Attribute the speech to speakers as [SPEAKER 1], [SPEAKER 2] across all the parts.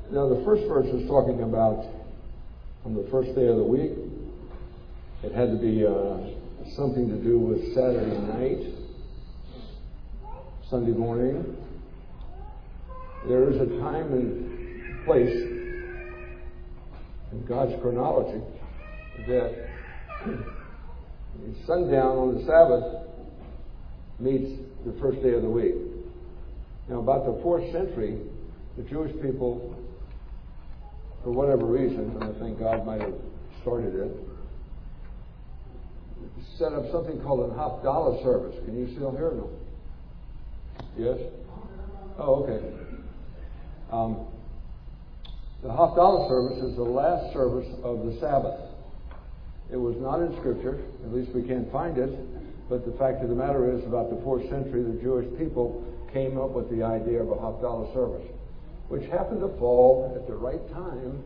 [SPEAKER 1] Now, the first verse is talking about on the first day of the week. It had to be something to do with Saturday night, Sunday morning. There is a time and place in God's chronology that sundown on the Sabbath meets the first day of the week. Now, about the 4th century, the Jewish people, for whatever reason, and I think God might have started it, set up something called an Havdalah service. Can you still hear me? Yes? Oh, okay. The Havdalah service is the last service of the Sabbath. It was not in Scripture, at least we can't find it, but the fact of the matter is, about the 4th century, the Jewish people came up with the idea of a Havdalah service, which happened to fall at the right time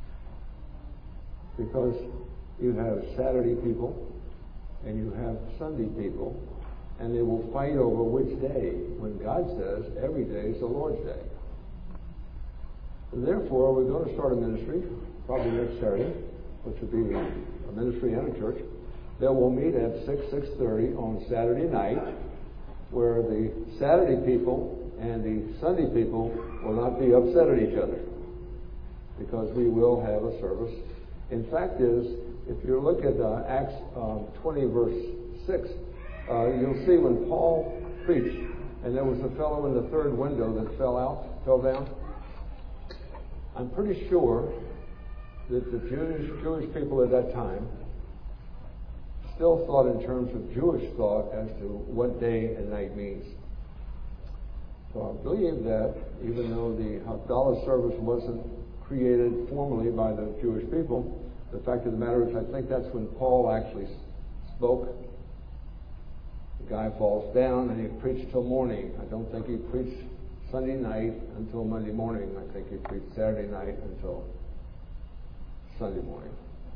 [SPEAKER 1] because you have Saturday people and you have Sunday people, and they will fight over which day, when God says every day is the Lord's day. And therefore, we're going to start a ministry, probably next Saturday, which will be a ministry and a church, that will meet at 6:30 on Saturday night, where the Saturday people and the Sunday people will not be upset at each other, because we will have a service. In fact is, if you look at Acts 20 verse 6, you'll see when Paul preached, and there was a fellow in the third window that fell down. I'm pretty sure that the Jewish people at that time still thought in terms of Jewish thought as to what day and night means. So I believe that even though the Havdalah service wasn't created formally by the Jewish people, the fact of the matter is, I think that's when Paul actually spoke. The guy falls down and he preached till morning. I don't think he preached Sunday night until Monday morning. I think he preached Saturday night until Sunday morning.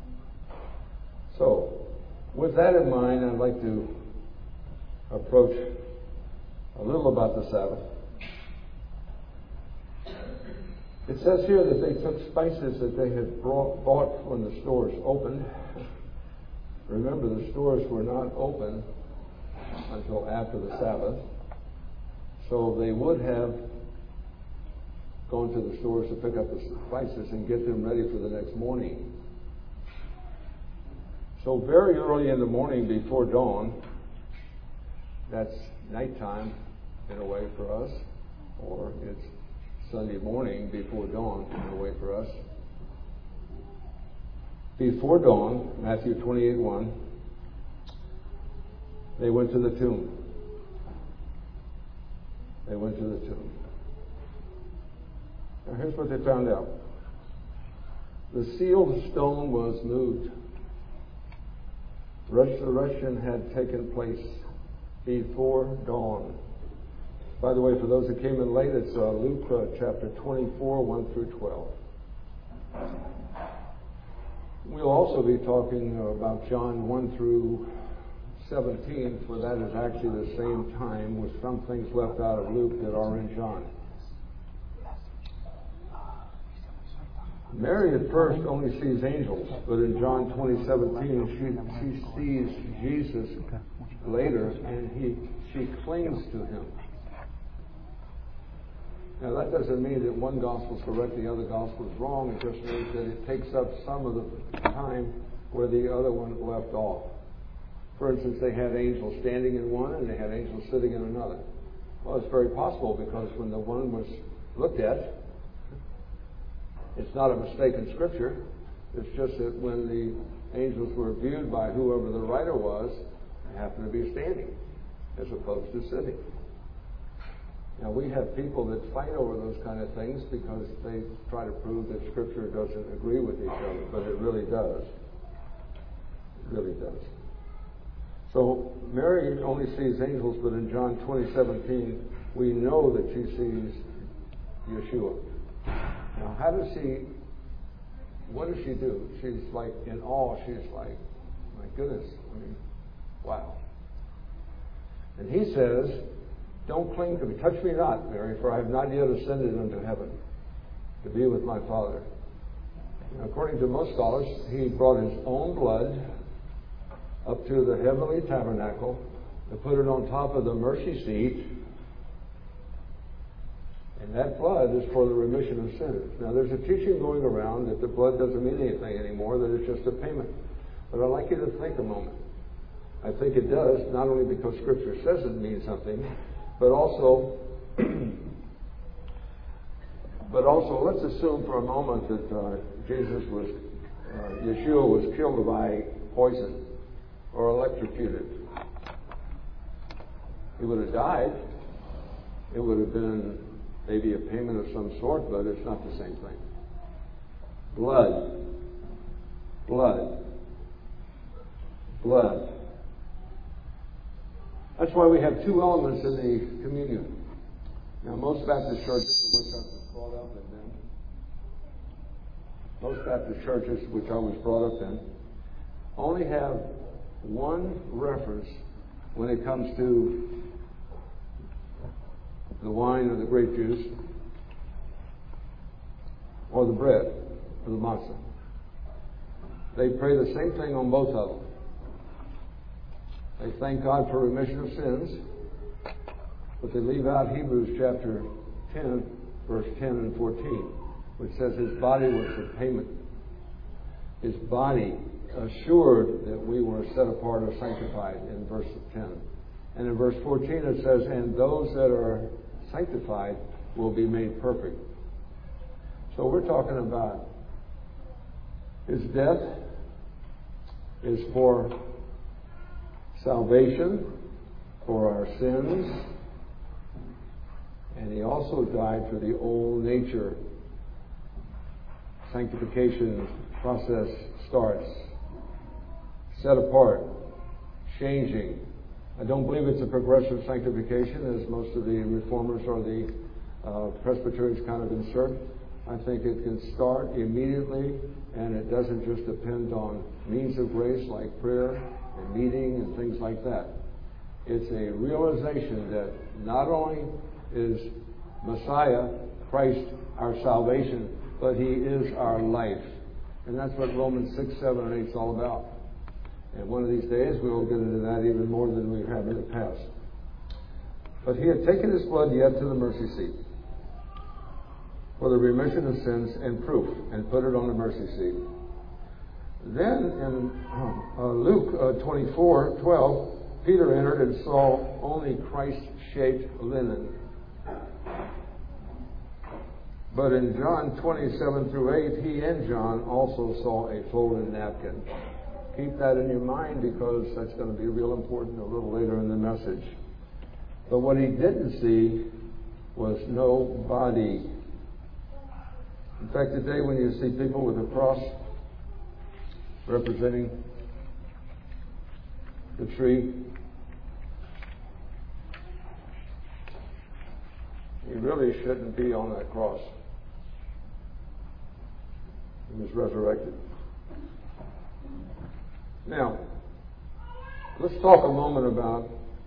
[SPEAKER 1] So, with that in mind, I'd like to approach a little about the Sabbath. It says here that they took spices that they had bought when the stores opened. Remember, the stores were not open until after the Sabbath. So they would have gone to the stores to pick up the spices and get them ready for the next morning. So very early in the morning before dawn, that's nighttime in a way for us, or it's Sunday morning before dawn in a way for us. Before dawn, Matthew 28:1, they went to the tomb. They went to the tomb. Now here's what they found out. The sealed stone was moved. Resurrection had taken place before dawn. By the way, for those that came in late, it's Luke chapter 24, 1 through 12. We'll also be talking about John 1 through 17, for that is actually the same time with some things left out of Luke that are in John. Mary at first only sees angels, but in John 20:17 she sees Jesus later, and she clings to him. Now that doesn't mean that one gospel is correct, the other gospel is wrong. It just means that it takes up some of the time where the other one left off. For instance, they had angels standing in one and they had angels sitting in another. Well, it's very possible, because when the one was looked at, it's not a mistake in Scripture. It's just that when the angels were viewed by whoever the writer was, they happened to be standing as opposed to sitting. Now, we have people that fight over those kind of things because they try to prove that Scripture doesn't agree with each other, but it really does. It really does. So, Mary only sees angels, but in John 20:17, we know that she sees Yeshua. Now, what does she do? She's like in awe. She's like, my goodness, wow. And he says, don't cling to me. Touch me not, Mary, for I have not yet ascended unto heaven. to be with my Father. According to most scholars, he brought his own blood up to the heavenly tabernacle to put it on top of the mercy seat. And that blood is for the remission of sins. Now, there's a teaching going around that the blood doesn't mean anything anymore, that it's just a payment. But I'd like you to think a moment. I think it does, not only because Scripture says it means something, but also let's assume for a moment that Yeshua was killed by poison or electrocuted. He would have died. It would have been maybe a payment of some sort, but it's not the same thing. Blood. That's why we have two elements in the communion. Now, most Baptist churches, which I was brought up in, only have one reference when it comes to the wine or the grape juice, or the bread, or the matzah. They pray the same thing on both of them. They thank God for remission of sins, but they leave out Hebrews chapter 10, verse 10 and 14, which says his body was the payment. His body assured that we were set apart or sanctified in verse 10. And in verse 14 it says, and those that are sanctified will be made perfect. So we're talking about his death is for salvation, for our sins, and he also died for the old nature. Sanctification process starts. Set apart, changing. I don't believe it's a progressive sanctification, as most of the reformers or the Presbyterians kind of insert. I think it can start immediately, and it doesn't just depend on means of grace like prayer and meeting and things like that. It's a realization that not only is Messiah, Christ, our salvation, but he is our life. And that's what Romans 6, 7, and 8 is all about. And one of these days we will get into that even more than we have in the past. But he had taken his blood yet to the mercy seat for the remission of sins and proof, and put it on the mercy seat. Then in Luke 24:12, Peter entered and saw only Christ-shaped linen. But in John 27 through 8, he and John also saw a folded napkin. Keep that in your mind, because that's going to be real important a little later in the message. But what he didn't see was no body. In fact, today when you see people with a cross representing the tree, he really shouldn't be on that cross. He was resurrected. Now, let's talk a moment about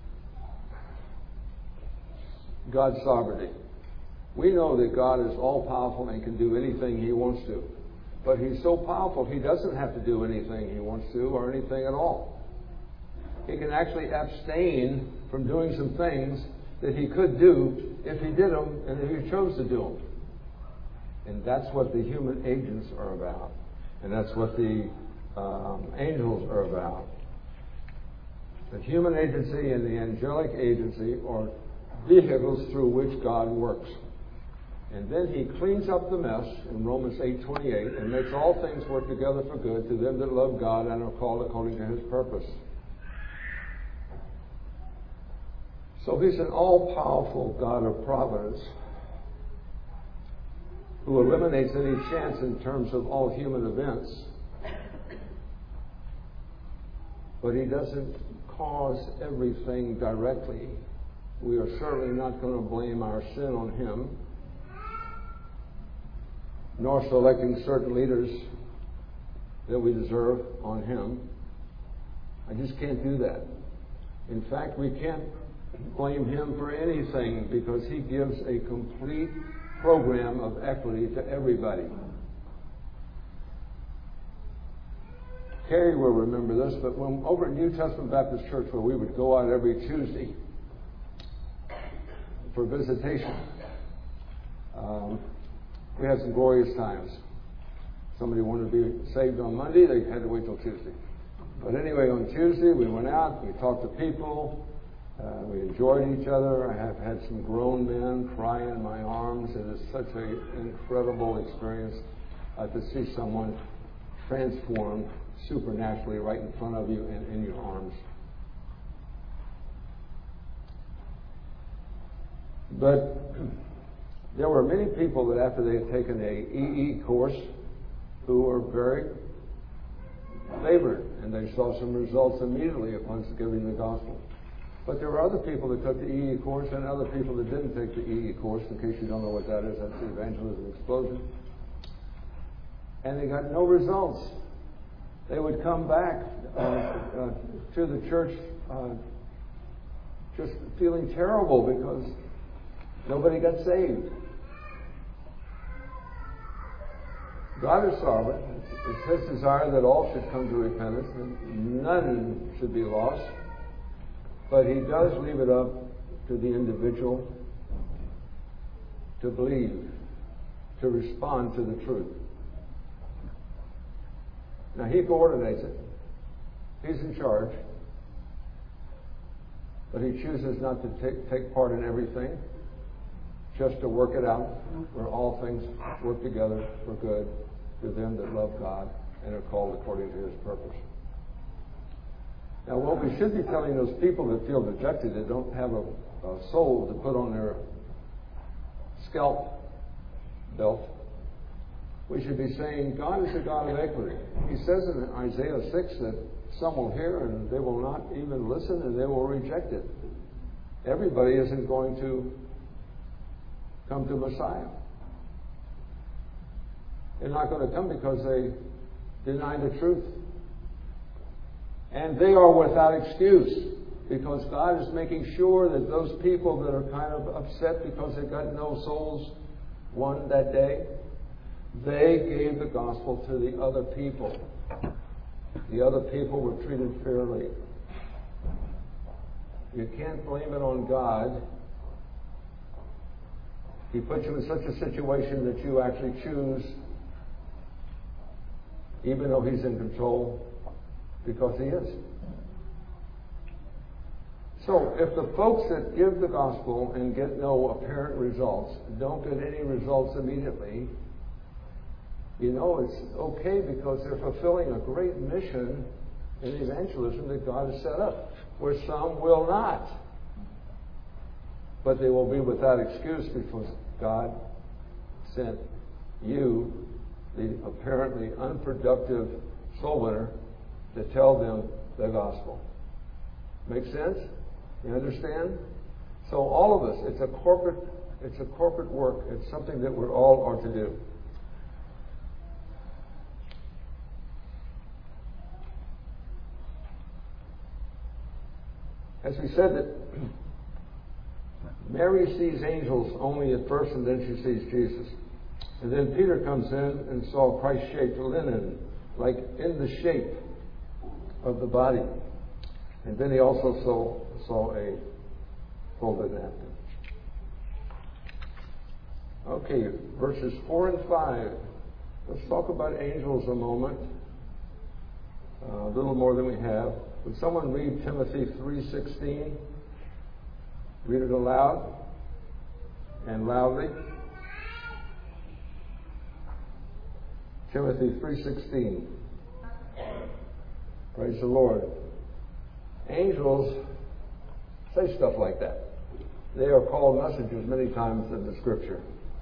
[SPEAKER 1] God's sovereignty. We know that God is all-powerful and can do anything he wants to. But he's so powerful, he doesn't have to do anything he wants to, or anything at all. He can actually abstain from doing some things that he could do if he did them and if he chose to do them. And that's what the human agents are about. And that's what the angels are about. The human agency and the angelic agency are vehicles through which God works. And then he cleans up the mess in Romans 8:28 and makes all things work together for good to them that love God and are called according to his purpose. So he's an all-powerful God of providence who eliminates any chance in terms of all human events. But he doesn't cause everything directly. We are certainly not going to blame our sin on him, nor selecting certain leaders that we deserve on him. I just can't do that. In fact, we can't blame him for anything, because he gives a complete program of equity to everybody. Carrie will remember this, but when over at New Testament Baptist Church, where we would go out every Tuesday for visitation, we had some glorious times. Somebody wanted to be saved on Monday, they had to wait till Tuesday. But anyway, on Tuesday, we went out, we talked to people, we enjoyed each other. I have had some grown men cry in my arms. It is such an incredible experience to see someone transformed supernaturally right in front of you and in your arms. But there were many people that after they had taken a EE course who were very favored, and they saw some results immediately upon giving the gospel. But there were other people that took the EE course and other people that didn't take the EE course. In case you don't know what that is, that's the Evangelism Explosion. And they got no results. They would come back to the church just feeling terrible because nobody got saved. God is sovereign. It's His desire that all should come to repentance and none should be lost. But He does leave it up to the individual to believe, to respond to the truth. Now, He coordinates it. He's in charge. But He chooses not to take part in everything, just to work it out, where all things work together for good to them that love God and are called according to His purpose. Now, what we should be telling those people that feel dejected, that don't have a soul to put on their scalp belt, we should be saying, God is a God of equity. He says in Isaiah 6 that some will hear and they will not even listen and they will reject it. Everybody isn't going to come to Messiah. They're not going to come because they deny the truth. And they are without excuse, because God is making sure that those people that are kind of upset because they got no souls won that day, they gave the gospel to the other people. The other people were treated fairly. You can't blame it on God. He put you in such a situation that you actually choose, even though He's in control, because He is. So, if the folks that give the gospel and get no apparent results don't get any results immediately, you know it's okay, because they're fulfilling a great mission in evangelism that God has set up, where some will not. But they will be without excuse because God sent you, the apparently unproductive soul winner, to tell them the gospel. Make sense? You understand? So all of us, it's a corporate work. It's something that we all are to do. As we said, that Mary sees angels only at first, and then she sees Jesus. And then Peter comes in and saw Christ-shaped linen, like in the shape of the body. And then he also saw a folded napkin. Okay, verses 4 and 5. Let's talk about angels a moment. A little more than we have. Would someone read Timothy 3:16? Read it aloud and loudly. Timothy 3:16. Praise the Lord. Angels say stuff like that. They are called messengers many times in the Scripture.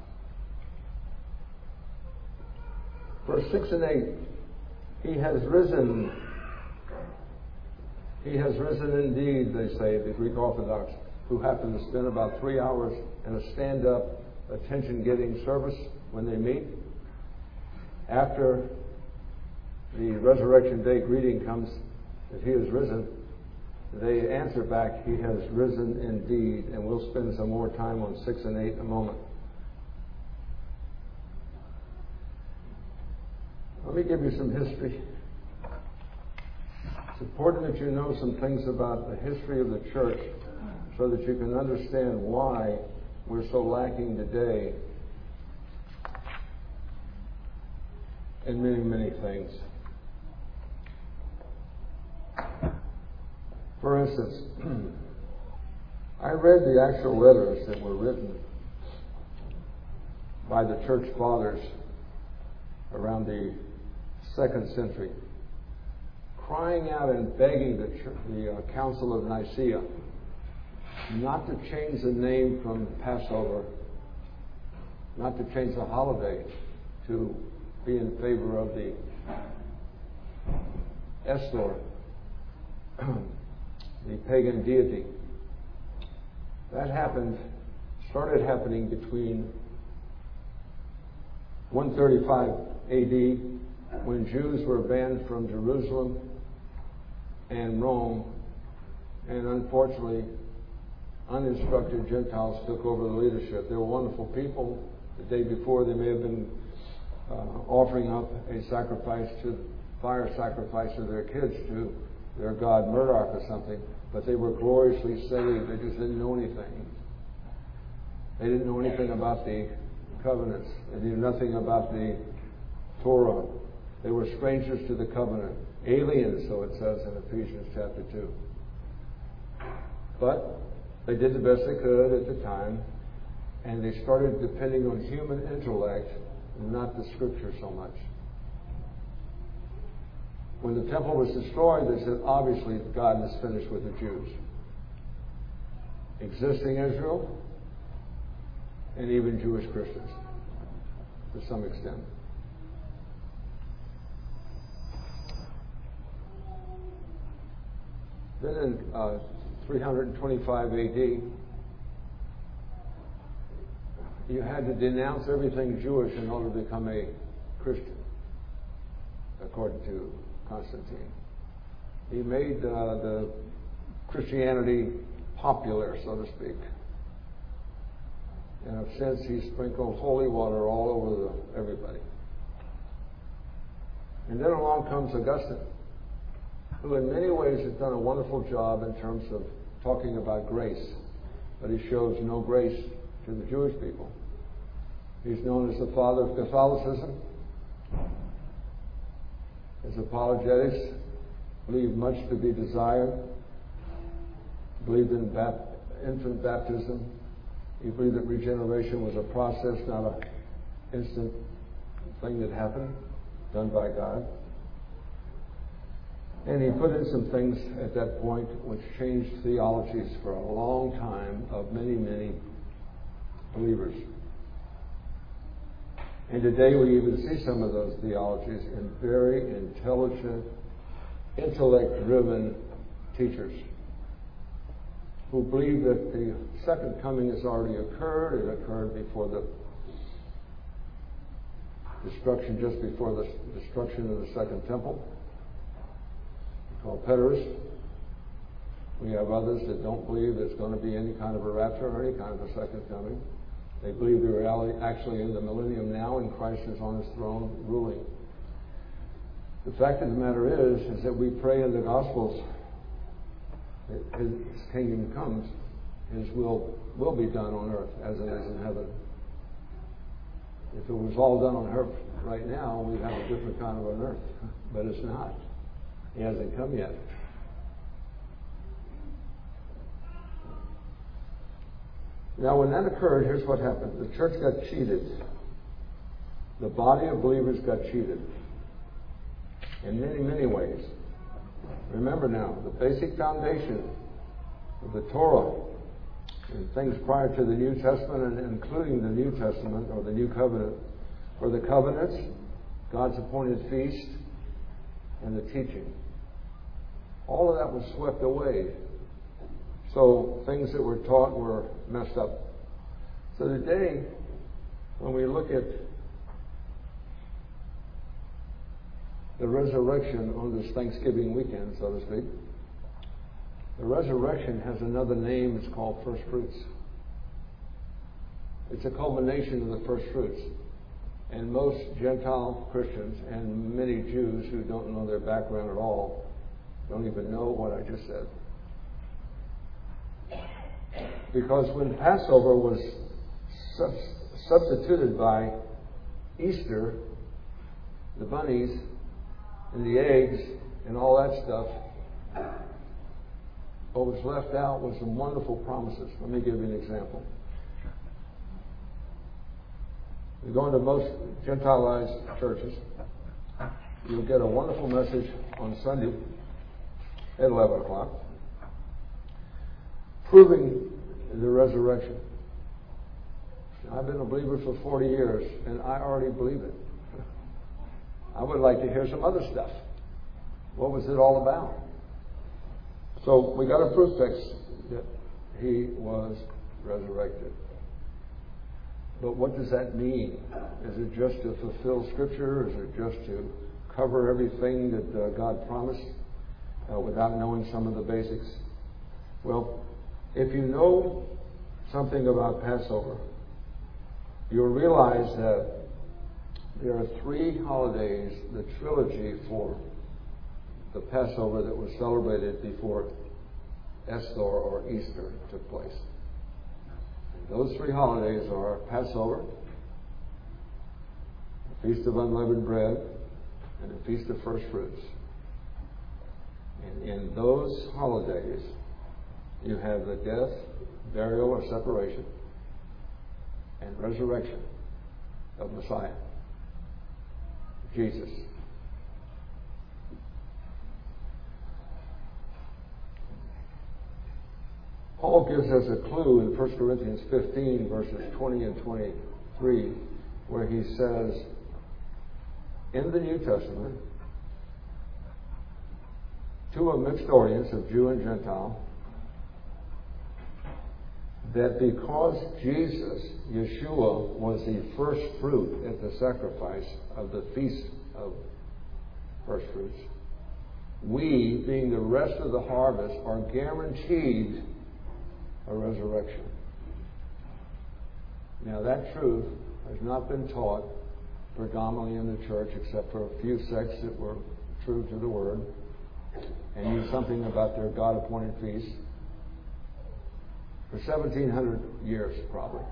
[SPEAKER 1] Verse 6 and 8. He has risen. He has risen indeed, they say, the Greek Orthodox, who happen to spend about 3 hours in a stand-up, attention-getting service when they meet. After the Resurrection Day greeting comes, that He has risen, they answer back, He has risen indeed. And we'll spend some more time on 6 and 8 in a moment. Let me give you some history. It's important that you know some things about the history of the church so that you can understand why we're so lacking today in many, many things. For instance, I read the actual letters that were written by the church fathers around the 2nd century, crying out and begging the Council of Nicaea not to change the name from Passover, not to change the holiday, to be in favor of the Estor, the pagan deity. That started happening between 135 AD, when Jews were banned from Jerusalem and Rome, and unfortunately, uninstructed Gentiles took over the leadership. They were wonderful people. The day before, they may have been offering up a fire sacrifice to their kids to their god Marduk or something, but they were gloriously saved. They just didn't know anything. They didn't know anything about the covenants. They knew nothing about the Torah. They were strangers to the covenant, aliens, so it says in Ephesians chapter 2. But they did the best they could at the time, and they started depending on human intellect, not the Scripture so much. When the temple was destroyed, they said, obviously, God is finished with the Jews. Existing Israel, and even Jewish Christians, to some extent. Then in 325 AD, you had to denounce everything Jewish in order to become a Christian, according to Constantine. He made the Christianity popular, so to speak. And since he sprinkled holy water all over everybody. And then along comes Augustine, who in many ways has done a wonderful job in terms of talking about grace, but he shows no grace to the Jewish people. He's known as the father of Catholicism. His apologetics leave much to be desired. He believed in infant baptism. He believed that regeneration was a process, not an instant thing that happened, done by God. And he put in some things at that point which changed theologies for a long time of many, many believers. And today we even see some of those theologies in very intelligent, intellect-driven teachers who believe that the second coming has already occurred. It occurred before the destruction, just before the destruction of the Second Temple, called preterists. We have others that don't believe there's going to be any kind of a rapture or any kind of a second coming. They believe we're actually in the millennium now and Christ is on his throne ruling. The fact of the matter is that we pray in the Gospels that his kingdom comes, his will be done on earth as it is in heaven. If it was all done on earth right now, we'd have a different kind of an earth. But it's not. He hasn't come yet. Now, when that occurred, here's what happened. The church got cheated. The body of believers got cheated in many, many ways. Remember now, the basic foundation of the Torah and things prior to the New Testament, and including the New Testament or the New Covenant, were the covenants, God's appointed feast, and the teaching. All of that was swept away. So things that were taught were messed up. So today, when we look at the resurrection on this Thanksgiving weekend, so to speak, the resurrection has another name. It's called first fruits. It's a culmination of the first fruits. And most Gentile Christians and many Jews who don't know their background at all don't even know what I just said. Because when Passover was substituted by Easter, the bunnies and the eggs and all that stuff, what was left out was some wonderful promises. Let me give you an example. You go into most Gentilized churches, you'll get a wonderful message on Sunday at 11 o'clock, proving the resurrection. I've been a believer for 40 years, and I already believe it. I would like to hear some other stuff. What was it all about? So we got a proof text that he was resurrected. But what does that mean? Is it just to fulfill Scripture? Is it just to cover everything that God promised without knowing some of the basics? Well, if you know something about Passover, you'll realize that there are 3 holidays, the trilogy for the Passover that was celebrated before Esthor or Easter took place. Those 3 holidays are Passover, the Feast of Unleavened Bread, and the Feast of First Fruits. And in those holidays, you have the death, burial, or separation, and resurrection of Messiah, Jesus. Paul gives us a clue in 1 Corinthians 15, verses 20 and 23, where he says, in the New Testament, to a mixed audience of Jew and Gentile, that because Jesus, Yeshua, was the first fruit at the sacrifice of the Feast of First Fruits, we, being the rest of the harvest, are guaranteed a resurrection. Now that truth has not been taught predominantly in the church except for a few sects that were true to the Word and knew something about their God-appointed feasts for 1,700 years probably.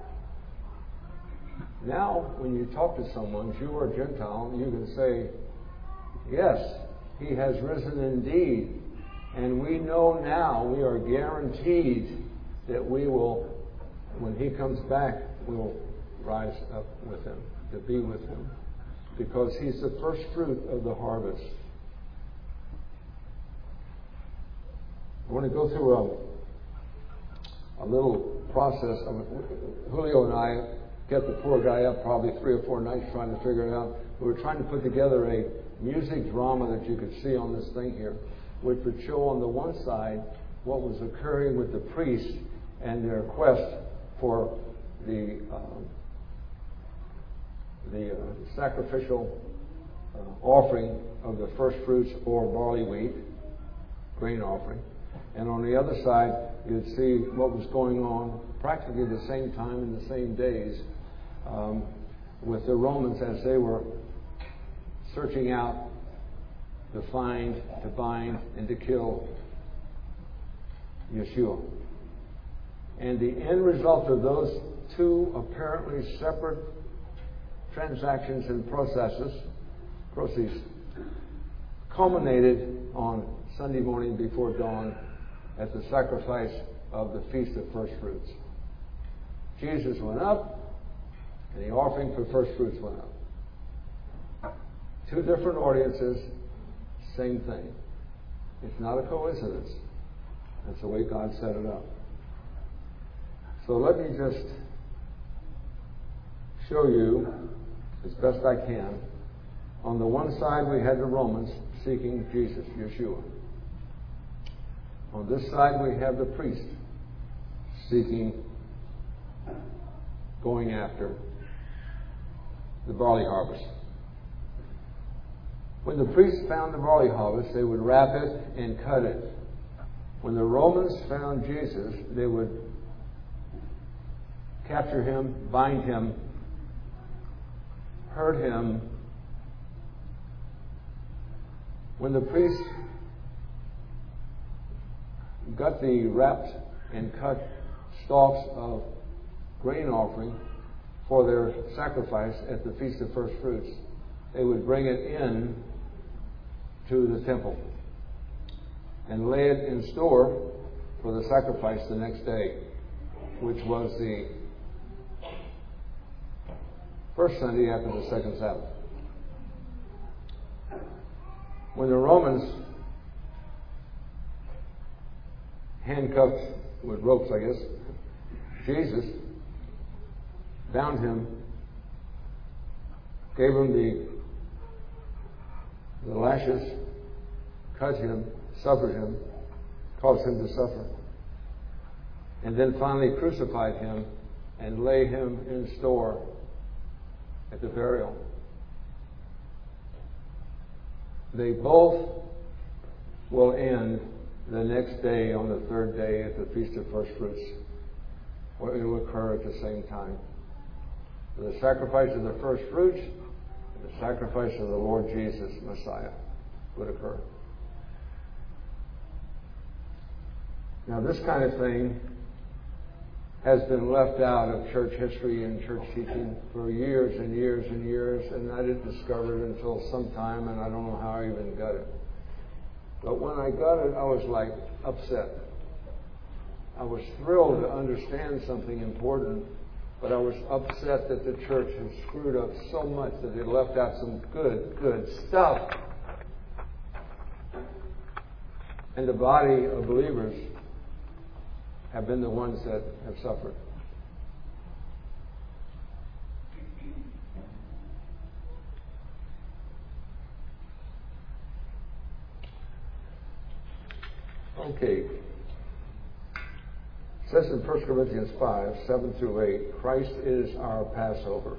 [SPEAKER 1] Now when you talk to someone, Jew or Gentile, you can say, yes, he has risen indeed, and we know now, we are guaranteed that we will, when he comes back, we'll rise up with him, to be with him, because he's the first fruit of the harvest. I want to go through a little process. Julio and I kept the poor guy up probably 3 or 4 nights trying to figure it out. We were trying to put together a music drama that you could see on this thing here, which would show on the one side what was occurring with the priests and their quest for the sacrificial offering of the first fruits or barley wheat, grain offering. And on the other side, you'd see what was going on practically the same time in the same days with the Romans as they were searching out to find, to bind, and to kill Yeshua. And the end result of those 2 apparently separate transactions and processes culminated on Sunday morning before dawn at the sacrifice of the Feast of First Fruits. Jesus went up, and the offering for first fruits went up. 2 different audiences, same thing. It's not a coincidence. That's the way God set it up. So let me just show you, as best I can. On the one side, we had the Romans seeking Jesus, Yeshua. On this side, we have the priest seeking, going after the barley harvest. When the priests found the barley harvest, they would wrap it and cut it. When the Romans found Jesus, they would capture him, bind him, heard him when the priest got the wrapped and cut stalks of grain offering for their sacrifice at the Feast of First Fruits. They would bring it in to the temple and lay it in store for the sacrifice the next day, which was the first Sunday after the second Sabbath. When the Romans handcuffed with ropes, I guess, Jesus, bound him, gave him the lashes, cut him, suffered him, caused him to suffer, and then finally crucified him and lay him in store at the burial. They both will end the next day on the third day at the Feast of First Fruits, or it will occur at the same time. The sacrifice of the first fruits and the sacrifice of the Lord Jesus, Messiah, would occur. Now, this kind of thing has been left out of church history and church teaching for years and years and years, and I didn't discover it until some time, and I don't know how I even got it. But when I got it, I was like upset. I was thrilled to understand something important, but I was upset that the church had screwed up so much that it left out some good stuff. And the body of believers have been the ones that have suffered. Okay. It says in 1 Corinthians 5, 7 through 8, Christ is our Passover.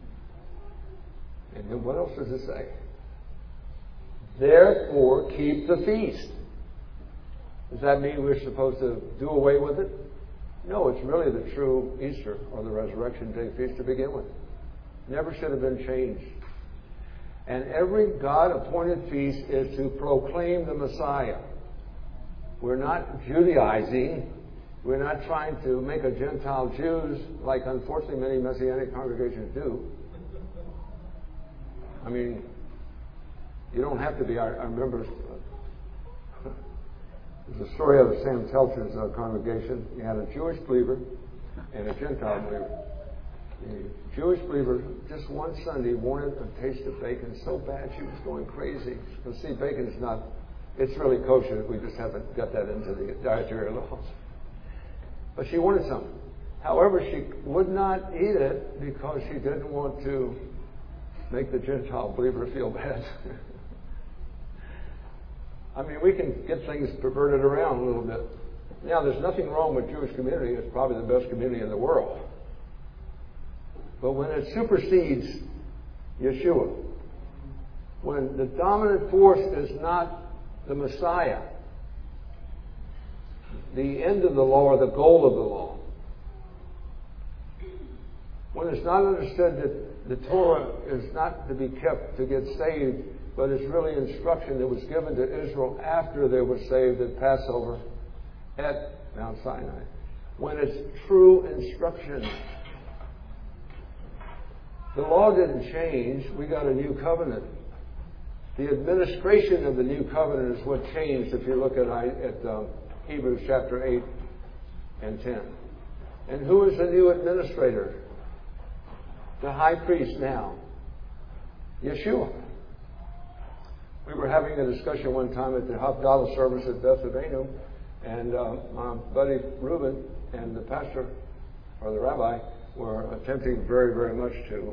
[SPEAKER 1] And then what else does it say? Therefore, keep the feast. Does that mean we're supposed to do away with it? No, it's really the true Easter or the Resurrection Day feast to begin with. Never should have been changed. And every God-appointed feast is to proclaim the Messiah. We're not Judaizing. We're not trying to make a Gentile Jews like, unfortunately, many Messianic congregations do. I mean, you don't have to be. I remember there's a story out of Sam Telcher's congregation. He had a Jewish believer and a Gentile believer. The Jewish believer, just one Sunday, wanted a taste of bacon so bad she was going crazy. Because, see, bacon is not, it's really kosher. We just haven't got that into the dietary laws. But she wanted some. However, she would not eat it because she didn't want to make the Gentile believer feel bad. I mean, we can get things perverted around a little bit. Now, there's nothing wrong with Jewish community. It's probably the best community in the world. But when it supersedes Yeshua, when the dominant force is not the Messiah, the end of the law or the goal of the law, when it's not understood that the Torah is not to be kept to get saved, but it's really instruction that was given to Israel after they were saved at Passover at Mount Sinai. When it's true instruction. The law didn't change. We got a new covenant. The administration of the new covenant is what changed if you look at Hebrews chapter 8 and 10. And who is the new administrator? The high priest now. Yeshua. We were having a discussion one time at the Havdalah service at Beth Avenu, and my buddy Reuben and the pastor, or the rabbi, were attempting very, very much to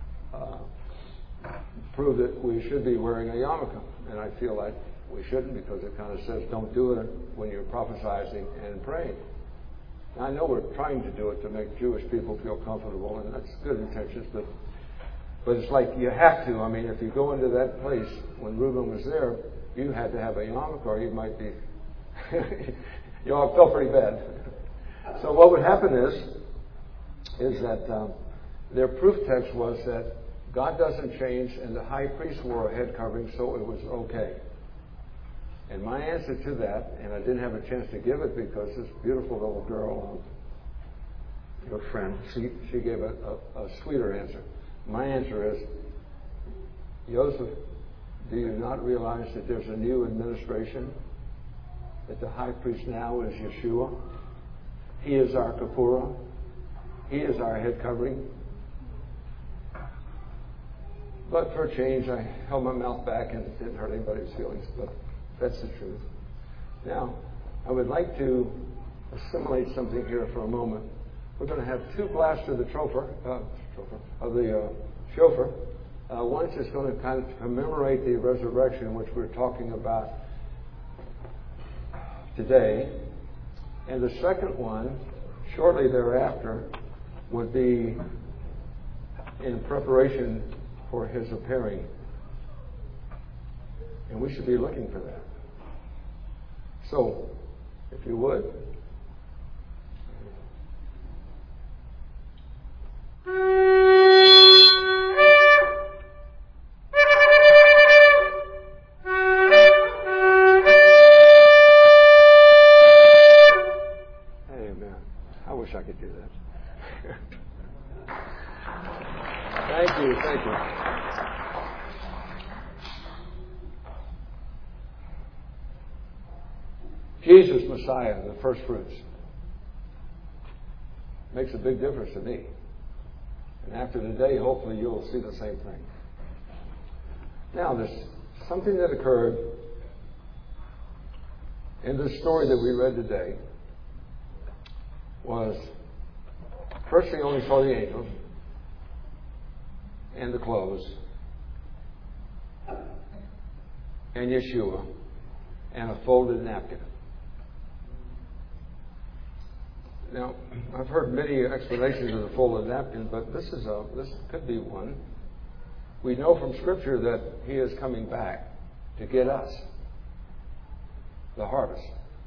[SPEAKER 1] prove that we should be wearing a yarmulke. And I feel like we shouldn't, because it kind of says don't do it when you're prophesizing and praying. Now, I know we're trying to do it to make Jewish people feel comfortable, and that's good intentions, but it's like you have to. I mean, if you go into that place, when Reuben was there, you had to have a yarmulke, or you might be, you know, I felt pretty bad. So what would happen is that their proof text was that God doesn't change, and the high priest wore a head covering, so it was okay. And my answer to that, and I didn't have a chance to give it because this beautiful little girl, your friend, she gave a sweeter answer. My answer is, Joseph, do you not realize that there's a new administration? That the high priest now is Yeshua? He is our Kapura. He is our head covering. But for a change, I held my mouth back and it didn't hurt anybody's feelings, but that's the truth. Now, I would like to assimilate something here for a moment. We're going to have two blasts of the shofar. One's just going to kind of commemorate the resurrection, which we're talking about today. And the second one, shortly thereafter, would be in preparation for his appearing. And we should be looking for that. So, if you would. Amen. I wish I could do that. Thank you, thank you. Jesus, Messiah, the first fruits. Makes a big difference to me. And after today, hopefully you'll see the same thing. Now, there's something that occurred in the story that we read today was, first we only saw the angels and the clothes and Yeshua and a folded napkin. Now, I've heard many explanations of the folded napkin, but this could be one. We know from Scripture that He is coming back to get us, the harvest.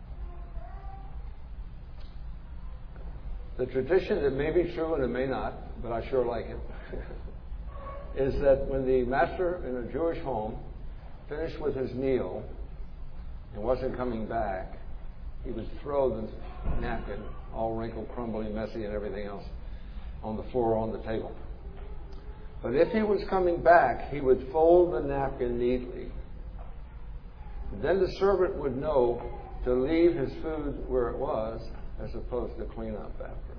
[SPEAKER 1] The tradition, it may be true and it may not, but I sure like it, is that when the master in a Jewish home finished with his meal and wasn't coming back, he would throw the napkin, all wrinkled, crumbly, messy, and everything else, on the floor on the table. But if he was coming back, he would fold the napkin neatly. Then the servant would know to leave his food where it was, as opposed to clean up after.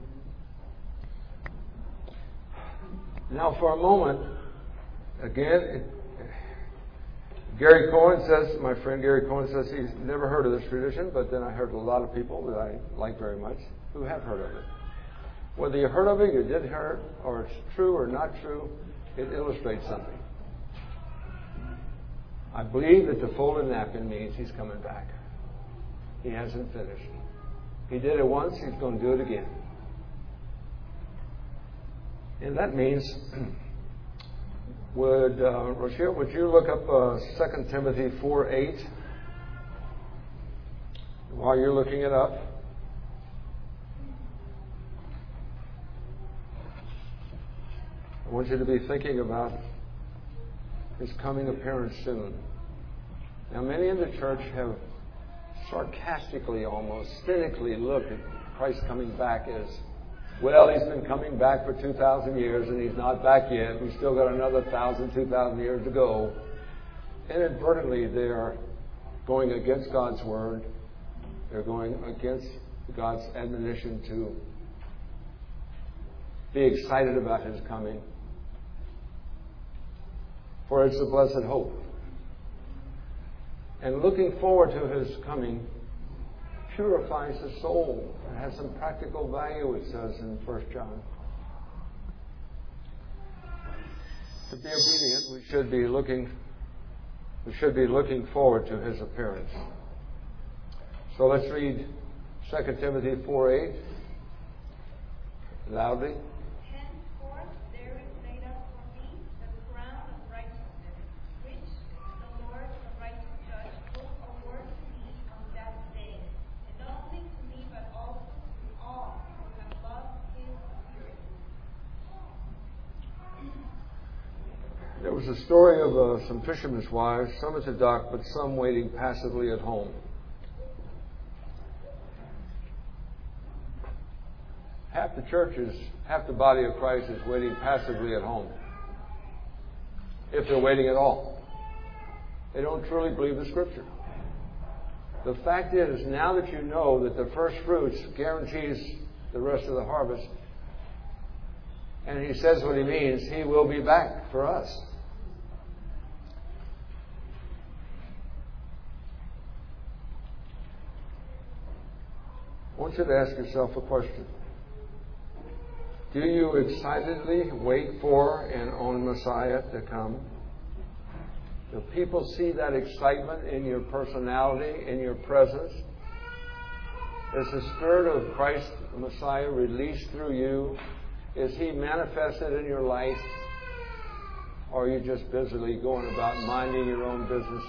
[SPEAKER 1] Now, for a moment, again, Gary Cohen says, my friend Gary Cohen says he's never heard of this tradition, but then I heard a lot of people that I like very much who have heard of it. Whether you heard of it, you did hear it, or it's true or not true, it illustrates something. I believe that the folded napkin means he's coming back. He hasn't finished. He did it once, he's going to do it again. And that means, Rochelle, would you look up 2 Timothy 4:8 while you're looking it up? I want you to be thinking about His coming appearance soon. Now, many in the church have sarcastically, almost cynically looked at Christ coming back as, well, He's been coming back for 2,000 years and He's not back yet. We've still got another 1,000, 2,000 years to go. Inadvertently, they are going against God's Word. They're going against God's admonition to be excited about His coming. For it's a blessed hope. And looking forward to His coming purifies the soul. It has some practical value, it says in 1 John. To be obedient, we should be looking forward to His appearance. So let's read 2 Timothy 4:8 loudly.
[SPEAKER 2] Henceforth there is laid up for me the crown of righteousness, which the Lord, the righteous judge, will award to me on that day, and not only to me, but also to all who have loved His appearing.
[SPEAKER 1] There was a story of some fishermen's wives, some at the dock, but some waiting passively at home. Half the churches, half the body of Christ is waiting passively at home. If they're waiting at all. They don't truly believe the Scripture. The fact is, now that you know that the first fruits guarantees the rest of the harvest, and He says what He means, He will be back for us. I want you to ask yourself a question. Do you excitedly wait for and on Messiah to come? Do people see that excitement in your personality, in your presence? Is the Spirit of Christ, the Messiah, released through you? Is He manifested in your life? Or are you just busily going about minding your own business?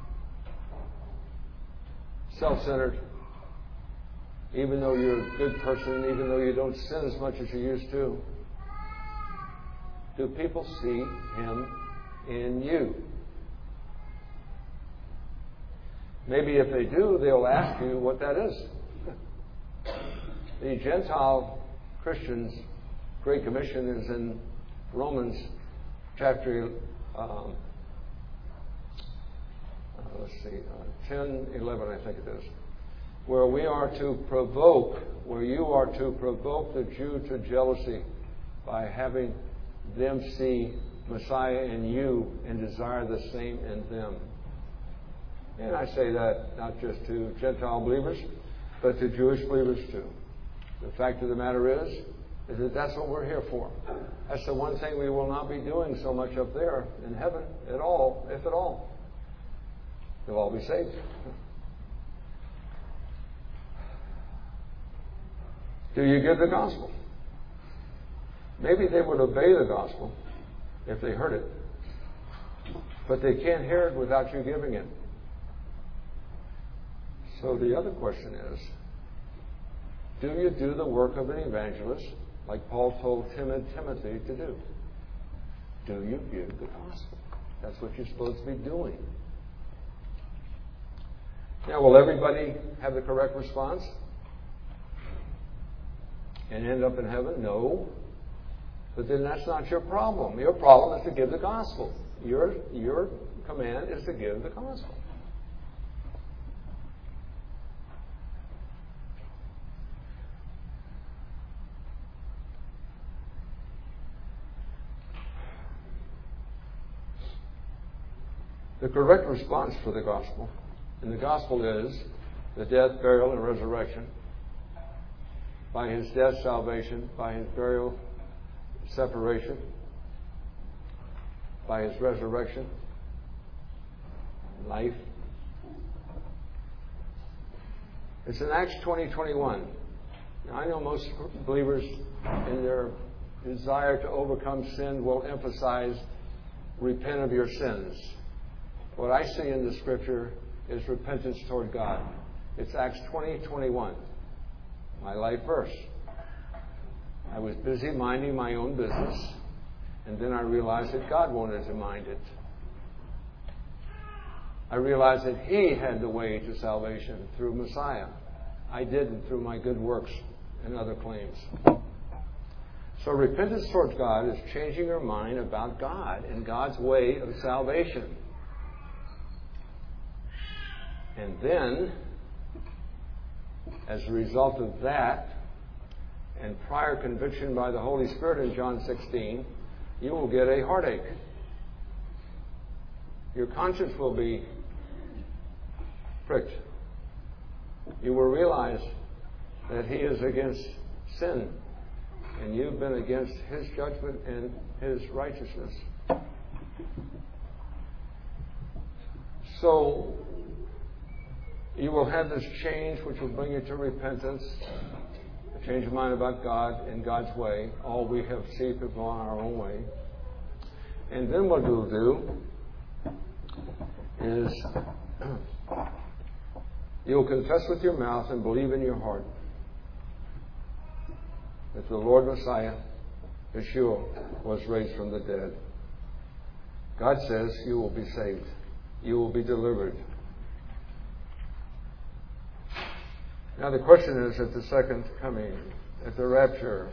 [SPEAKER 1] Self-centered. Even though you're a good person, even though you don't sin as much as you used to. Do people see Him in you? Maybe if they do, they'll ask you what that is. The Gentile Christians' Great Commission is in Romans chapter 10, 11, I think it is. Where you are to provoke the Jew to jealousy by having them see Messiah in you and desire the same in them. And I say that not just to Gentile believers, but to Jewish believers too. The fact of the matter is that that's what we're here for. That's the one thing we will not be doing so much up there in heaven at all, if at all. They'll all be saved. Do you give the gospel? Maybe they would obey the gospel if they heard it. But they can't hear it without you giving it. So the other question is, do you do the work of an evangelist like Paul told Timothy to do? Do you give the gospel? That's what you're supposed to be doing. Now, will everybody have the correct response and end up in heaven? No. But then that's not your problem. Your problem is to give the gospel. Your command is to give the gospel. The correct response for the gospel, and the gospel is the death, burial, and resurrection. By His death, salvation. By His burial, separation. By His resurrection, life. It's in Acts 20:21. Now, I know most believers in their desire to overcome sin will emphasize repent of your sins. What I see in the Scripture is repentance toward God. It's Acts 20:21. My life verse. I was busy minding my own business, and then I realized that God wanted to mind it. I realized that He had the way to salvation through Messiah. I didn't through my good works and other claims. So repentance towards God is changing your mind about God and God's way of salvation. And then, as a result of that, and prior conviction by the Holy Spirit in John 16, you will get a heartache. Your conscience will be pricked. You will realize that He is against sin, and you've been against His judgment and His righteousness. So, you will have this change which will bring you to repentance, a change of mind about God and God's way. All we have seek have gone our own way. And then what you'll do is you'll confess with your mouth and believe in your heart that the Lord Messiah, Yeshua, was raised from the dead. God says you will be saved. You will be delivered. Now the question is, at the second coming, at the rapture,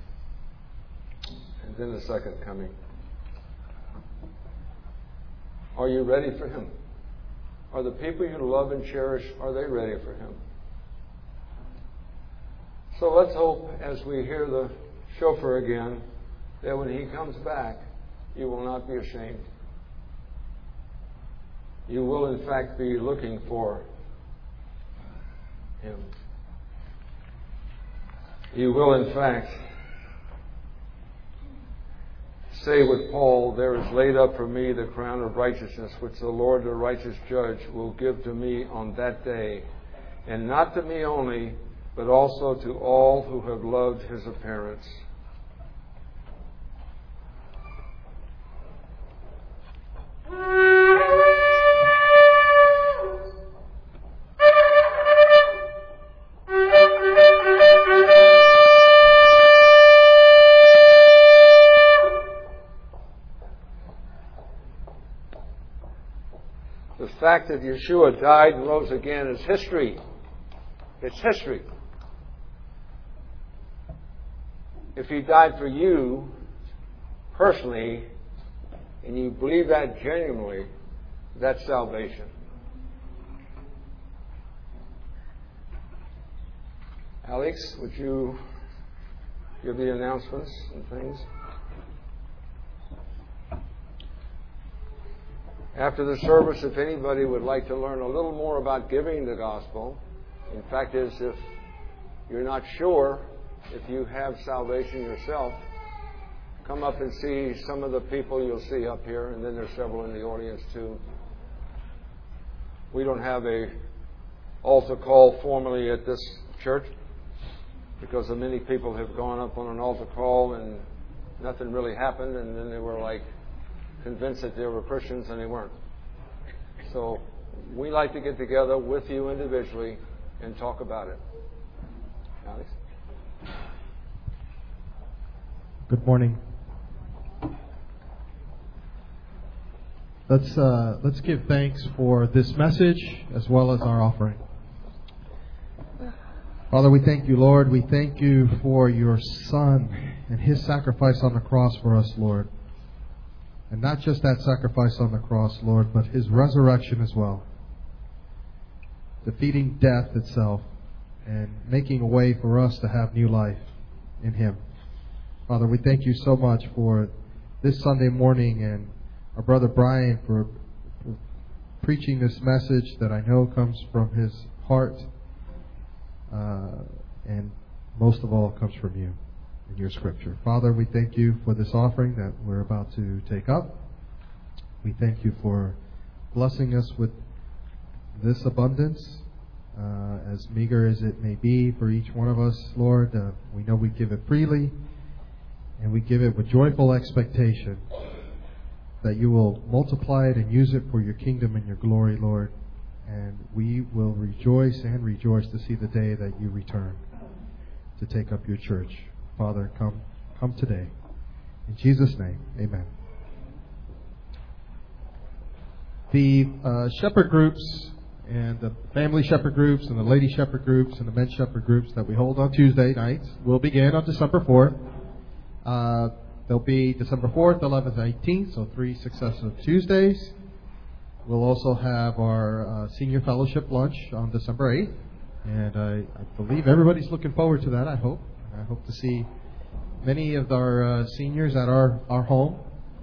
[SPEAKER 1] and then the second coming, are you ready for Him? Are the people you love and cherish, are they ready for Him? So let's hope, as we hear the shofar again, that when He comes back, you will not be ashamed. You will, in fact, be looking for Him. You will, in fact, say with Paul, there is laid up for me the crown of righteousness, which the Lord, the righteous judge, will give to me on that day, and not to me only, but also to all who have loved His appearance. The fact that Yeshua died and rose again is history. It's history. If He died for you personally, and you believe that genuinely, that's salvation. Alex, would you give the announcements and things? After the service, if anybody would like to learn a little more about giving the gospel, in fact, is if you're not sure if you have salvation yourself, come up and see some of the people you'll see up here, and then there's several in the audience too. We don't have a altar call formally at this church because many people have gone up on an altar call and nothing really happened, and then they were like convinced that they were Christians and they weren't. So we like to get together with you individually and talk about it. Alex?
[SPEAKER 3] Good morning. Let's give thanks for this message as well as our offering. Father, we thank you, Lord. We thank you for your Son and His sacrifice on the cross for us, Lord. And not just that sacrifice on the cross, Lord, but His resurrection as well. Defeating death itself and making a way for us to have new life in Him. Father, we thank you so much for this Sunday morning and our brother Brian for preaching this message that I know comes from his heart and most of all comes from you in your scripture. Father, we thank you for this offering that we're about to take up. We thank you for blessing us with this abundance, as meager as it may be for each one of us, Lord. We know we give it freely, and we give it with joyful expectation that you will multiply it and use it for your kingdom and your glory, Lord. And we will rejoice to see the day that you return to take up your church. Father, come today. In Jesus' name, amen. The shepherd groups and the family shepherd groups and the lady shepherd groups and the men's shepherd groups that we hold on Tuesday nights will begin on December 4th. They'll be December 4th, 11th, and 18th, so 3 successive Tuesdays. We'll also have our senior fellowship lunch on December 8th. And I believe everybody's looking forward to that, I hope. I hope to see many of our seniors at our home.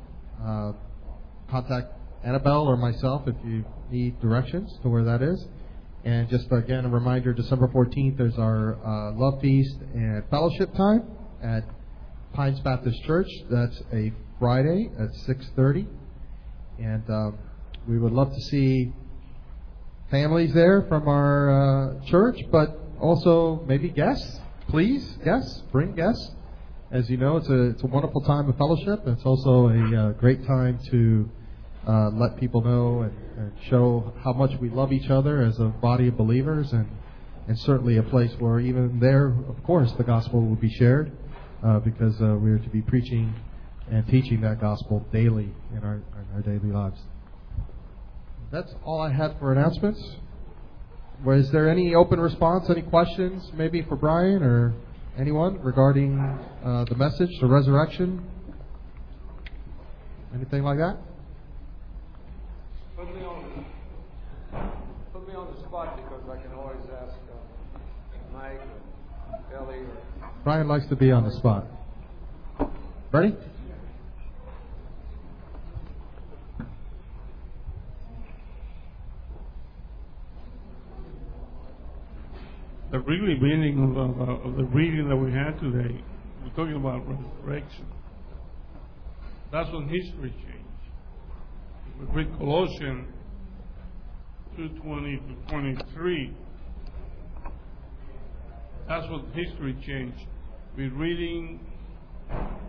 [SPEAKER 3] Contact Annabelle or myself if you need directions to where that is. And just again, a reminder, December 14th is our love feast and fellowship time at Pines Baptist Church. That's a Friday at 6:30. And we would love to see families there from our church, but also maybe guests. Please, guests, bring guests. As you know, it's a wonderful time of fellowship. It's also a great time to let people know and show how much we love each other as a body of believers, and certainly a place where even there, of course, the gospel will be shared because we are to be preaching and teaching that gospel daily in our daily lives. That's all I had for announcements. Was there any open response, any questions maybe for Brian or anyone regarding the message, the resurrection? Anything like that?
[SPEAKER 1] Put me on the spot because I can always ask Mike or Kelly.
[SPEAKER 3] Brian likes to be on the spot. Ready?
[SPEAKER 4] The really meaning of the reading that we had today, we're talking about resurrection. That's when history changed. We read Colossians 2:20 to 23. That's when history changed. We're reading